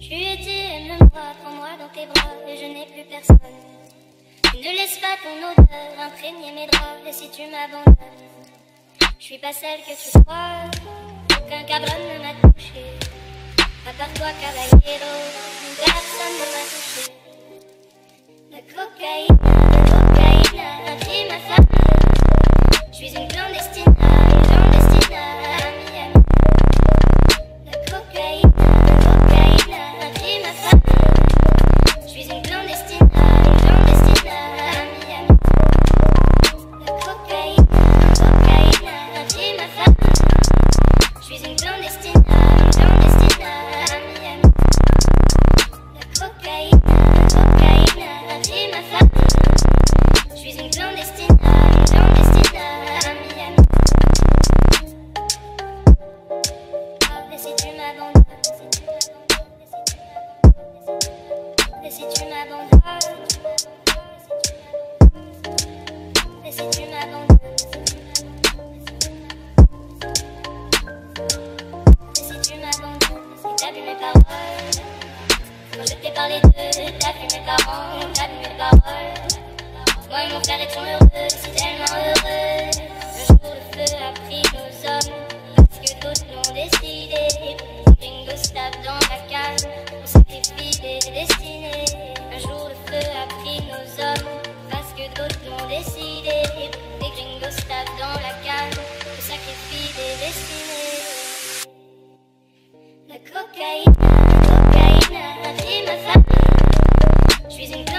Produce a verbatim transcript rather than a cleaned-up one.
Tu es dit, aime-moi, prends-moi dans tes bras, et je n'ai plus personne. Ne laisse pas ton odeur imprégner mes draps, et si tu m'abandonnes, je suis pas celle que tu crois, aucun cabron ne m'a touché. À part toi, caballero, personne ne m'a touché. La cocaïne, la cocaïne, un crime affamé. Je suis une clandestine, une clandestine, amie, amie. La cocaïne, la cocaïne, un crime affamé. Je suis une clandestine, une clandestine, amie, amie. La cocaïne, la cocaïne, un crime affamé. Je suis une clandestine, une clandestine, amie, amie. La cocaïne, la cocaïne, un crime affamé. Je suis une clandestine, une clandestine, amie, amie. Et si tu m'abandonnes, et si tu m'abandonnes, et si tu m'abandonnes, et si tu m'abandonnes, si t'as vu mes paroles, quand je t'ai parlé d'eux, t'as vu mes parents, t'as vu mes paroles. Moi et mon frère étions heureux, si tellement heureux. Le jour le feu a pris nos hommes, parce que d'autres l'ont décidé. Les gringos se tapent dans la cale, on sacrifie des destinées. Un jour le feu a pris nos hommes, parce que d'autres l'ont décidé. Les gringos se tapent dans la cale, on sacrifie des destinées. La cocaïne, la cocaïne, un crime affamé. Je suis une